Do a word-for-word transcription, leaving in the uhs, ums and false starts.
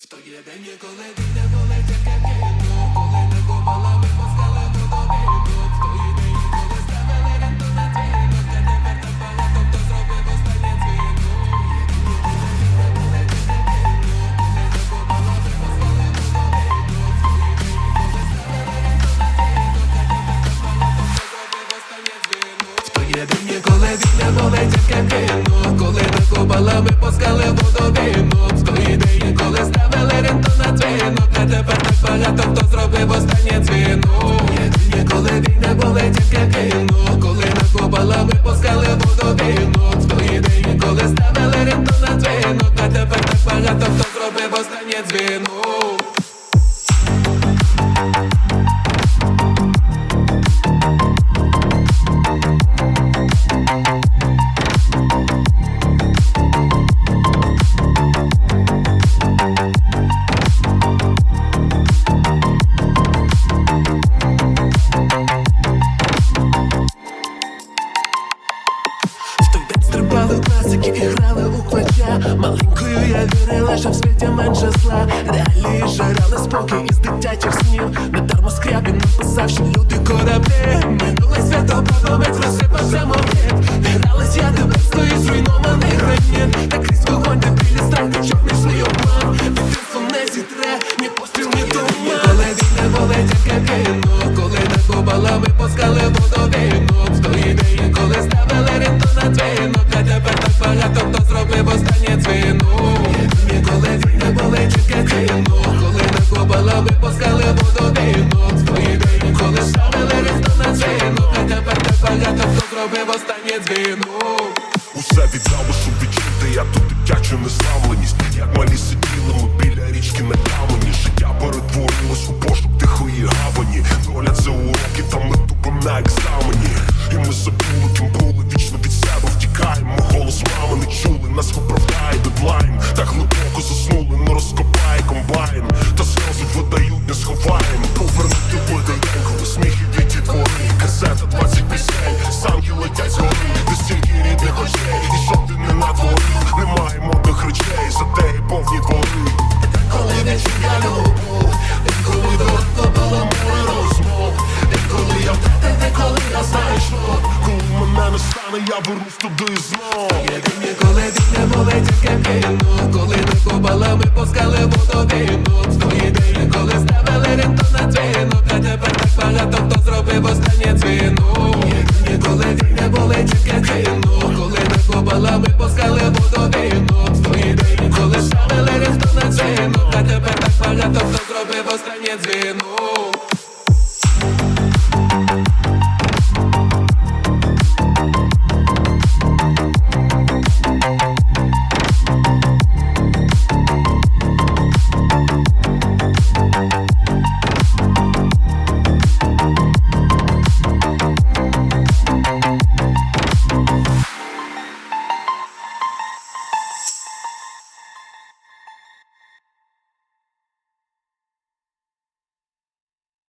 В той день, коли війна полетять, як кіно, коли не купала, ми пускали водовідну. В той день, коли ставили ренту на дзвінок, а тепер так багато хто зробив останнє дзвінок. Коли війна полетять, як кіно, коли не купала, ми пускали водовідну. В той день, коли ставили ренту на дзвінок, а тепер так багато хто зробив останнє дзвінок. В той день, коли війна полетять, як кіно, коли не купала, ми пускали водовідну. В той день, коли ставили ренту на дзвінок, а тепер так багато хто зробив останнє дзвінок. Єдині, коли війна полетять, як кіно, коли на купала, ми пускали водовідну. В той день, коли ставили ренту на дзвінок, а тепер так багато хто зробив останнє дзвінок. Стрибали класики і грали у квача. Маленькою я вірила, що в світі менше зла. Реалії жирали спокій із дитячих снів. Недарма Скрябін написав, що люди кораблі. Минуле свято папавець розсипався мов'єт. Грались я дебецької зруйнований граніт. Та крізь вогонь дебілі страх, чорний шлий обман. Дитинство не зітре, ні постріл, ні туман. Коли війна полетять, як кіно, коли на купала, ми пускали водовідну. В той день, коли ставили ренту на дзвінок, а тепер так багато хто зробив останнє дзвінок. Єдині, коли війна полетять, як кіно, коли на купала, ми пускали водовідну. В той день, коли ставили ренту на дзвінок, а тепер так багато хто зробив останнє дзвінок. Усе віддало, щоб відчути я ту дитячу незламленість. Як малі сиділи ми біля річки на камені. Життя перетворилось у пошук тихої гавані. Доля це уроки, та ми тупим на екзамені. І ми забули, ким були, вічно від себе втікаємо. Голос мами не чули, нас виправдає дедлайн. Так глибоко заснули, не розкопає комбайн. Та сльози видають, не сховаємо. Повернути буде день, коли сміх і віті твори. Касета, двадцять пісень, самки летять згори. Де стільки рідних очей, і щоб ти не натворив. Немає модних речей, за те і повні двори. Коли відчуття любов, інколи дорого було море розмов. Інколи я втратив, інколи я знайшов. Коли мене не стане, я вернусь туди знов. Єдині, коли війна полетять, як кіно, коли на купала, ми пускали водовідну. В той день, коли ставили ренту на дзвінок, а тепер так багато хто зробив останнє дзвінок. Єдині, коли війна полетять, як кіно, коли на купала, ми пускали водовідну. В той день, коли ставили ренту на дзвінок, а тепер так багато хто зробив останнє дзвінок.